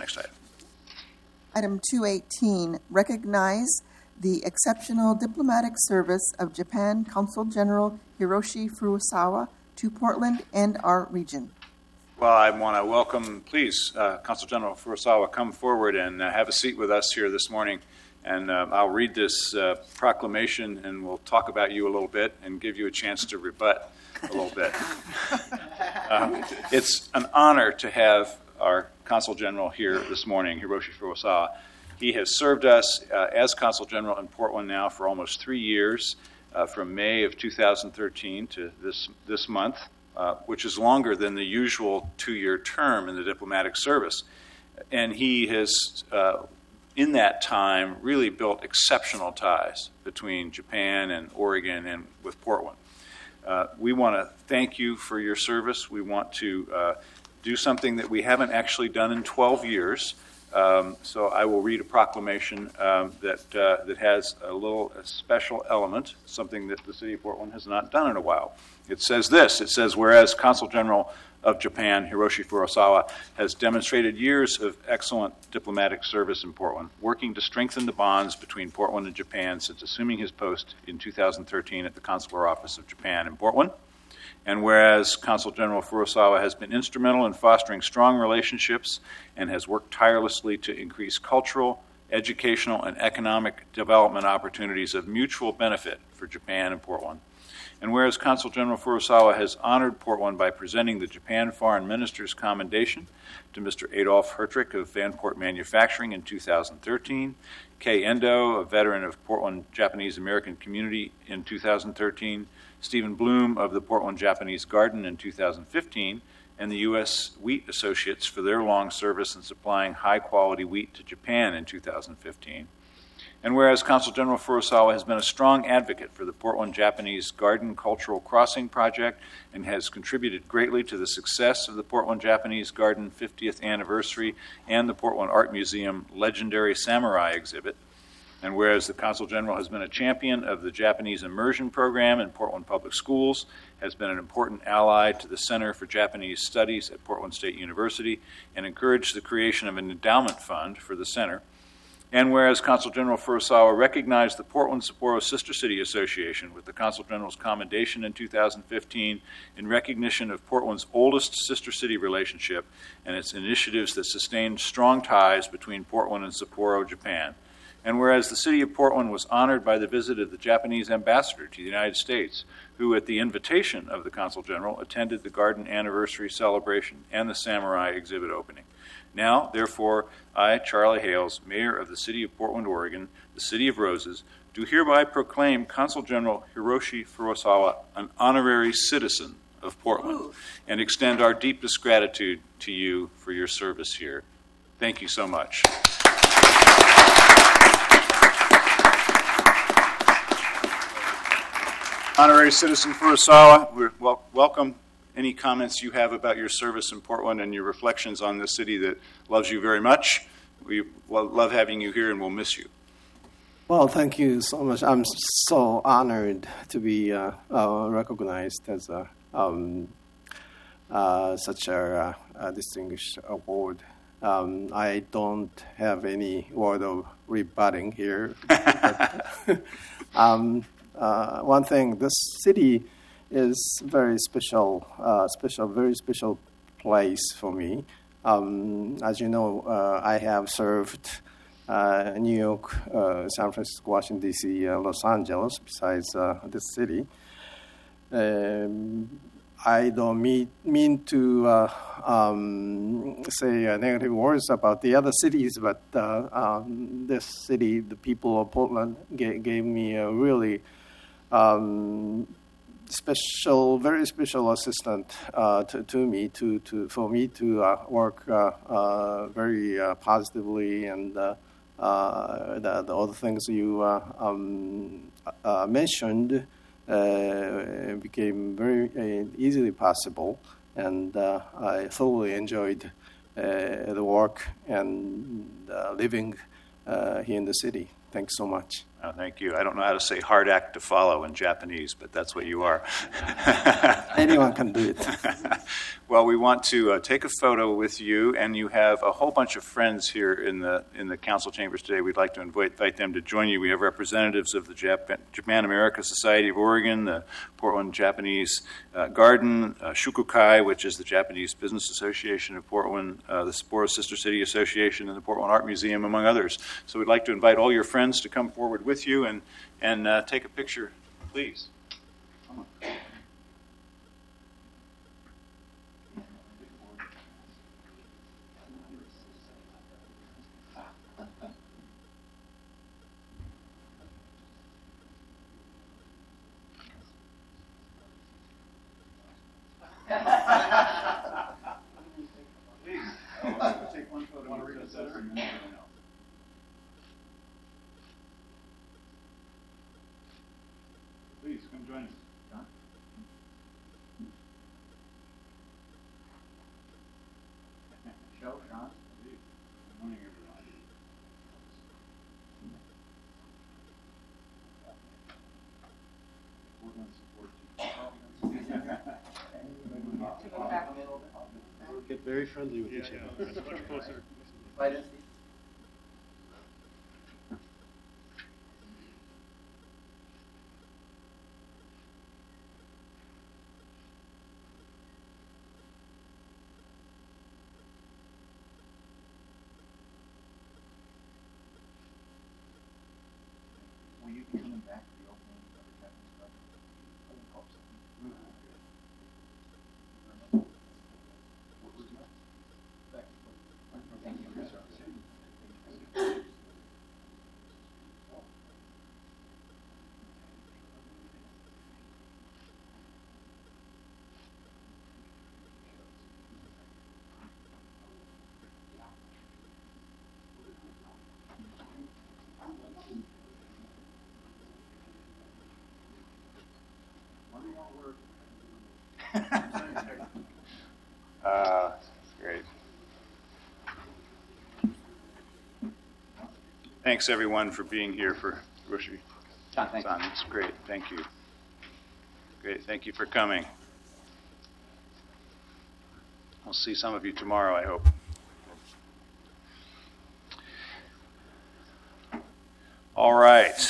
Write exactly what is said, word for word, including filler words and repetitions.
Next item. Item two eighteen, recognize the exceptional diplomatic service of Japan Consul General Hiroshi Furusawa to Portland and our region. Well, I want to welcome, please, uh, Consul General Furusawa, come forward and uh, have a seat with us here this morning. And uh, I'll read this uh, proclamation, and we'll talk about you a little bit and give you a chance to rebut a little bit. um, it's an honor to have our Consul General here this morning, Hiroshi Furusawa. He has served us uh, as Consul General in Portland now for almost three years, uh, from May of two thousand thirteen to this this month, uh, which is longer than the usual two-year term in the diplomatic service. And he has, uh, in that time, really built exceptional ties between Japan and Oregon and with Portland. Uh, we want to thank you for your service. We want to uh, do something that we haven't actually done in twelve years. Um, so I will read a proclamation um, that uh, that has a little a special element, something that the City of Portland has not done in a while. It says this. It says, whereas Consul General of Japan, Hiroshi Furusawa, has demonstrated years of excellent diplomatic service in Portland, working to strengthen the bonds between Portland and Japan since assuming his post in two thousand thirteen at the Consular Office of Japan in Portland. And whereas Consul General Furusawa has been instrumental in fostering strong relationships and has worked tirelessly to increase cultural, educational, and economic development opportunities of mutual benefit for Japan and Portland. And whereas Consul General Furusawa has honored Portland by presenting the Japan Foreign Minister's Commendation to Mister Adolf Hertrich of Vanport Manufacturing in two thousand thirteen, Kei Endo, a veteran of Portland Japanese American community in two thousand thirteen, Stephen Bloom of the Portland Japanese Garden in two thousand fifteen, and the U S Wheat Associates for their long service in supplying high-quality wheat to Japan in two thousand fifteen. And whereas Consul General Furusawa has been a strong advocate for the Portland Japanese Garden Cultural Crossing Project and has contributed greatly to the success of the Portland Japanese Garden fiftieth Anniversary and the Portland Art Museum Legendary Samurai exhibit. And whereas the Consul General has been a champion of the Japanese Immersion Program in Portland Public Schools, has been an important ally to the Center for Japanese Studies at Portland State University, and encouraged the creation of an endowment fund for the center. And whereas Consul General Furusawa recognized the Portland Sapporo Sister City Association with the Consul General's Commendation in two thousand fifteen in recognition of Portland's oldest sister city relationship and its initiatives that sustained strong ties between Portland and Sapporo, Japan. And whereas the City of Portland was honored by the visit of the Japanese ambassador to the United States, who at the invitation of the Consul General attended the Garden Anniversary celebration and the Samurai exhibit opening. Now, therefore, I, Charlie Hales, Mayor of the City of Portland, Oregon, the City of Roses, do hereby proclaim Consul General Hiroshi Furusawa an honorary citizen of Portland Ooh. and extend our deepest gratitude to you for your service here. Thank you so much. Honorary Citizen Furusawa, we're wel- welcome. Any comments you have about your service in Portland and your reflections on this city that loves you very much? We love having you here and we'll miss you. Well, thank you so much. I'm so honored to be uh, uh, recognized as a, um, uh, such a, a distinguished award. Um, I don't have any word of rebutting here. but, um, uh, one thing, this city is very special, uh, special, very special place for me. Um, as you know, uh, I have served uh, New York, uh, San Francisco, Washington, D C, uh, Los Angeles, besides uh, this city. Um, I don't mean, mean to uh, um, say uh, negative words about the other cities, but uh, um, this city, the people of Portland, gave, gave me a really um, special, very special assistant uh, to, to me, to, to for me to uh, work uh, uh, very uh, positively, and uh, uh, the, the other things you uh, um, uh, mentioned uh, became very uh, easily possible, and uh, I thoroughly enjoyed uh, the work and uh, living uh, here in the city. Thanks so much. Oh, thank you. I don't know how to say hard act to follow in Japanese, but that's what you are. Anyone can do it. Well, we want to uh, take a photo with you, and you have a whole bunch of friends here in the in the council chambers today. We'd like to invite, invite them to join you. We have representatives of the Japan, Japan America Society of Oregon, the Portland Japanese uh, Garden, uh, Shukukai, which is the Japanese Business Association of Portland, uh, the Sapporo Sister City Association, and the Portland Art Museum, among others. So we'd like to invite all your friends to come forward with you and, and uh, take a picture, please. Come on. Please, I'll take one photo with us and then everyone else. Please, come join us. John? Show, John? Good morning, everyone. Portland support team. Get very friendly with each other. It's much closer. Will you be coming back to the opening of the Japanese Club? I would hope so. What was that? Thank you for your service. Uh, great. Thanks, everyone, for being here for Hiroshi. John, thank you. It's great. Thank you. Great. Thank you for coming. I'll see some of you tomorrow, I hope. All right.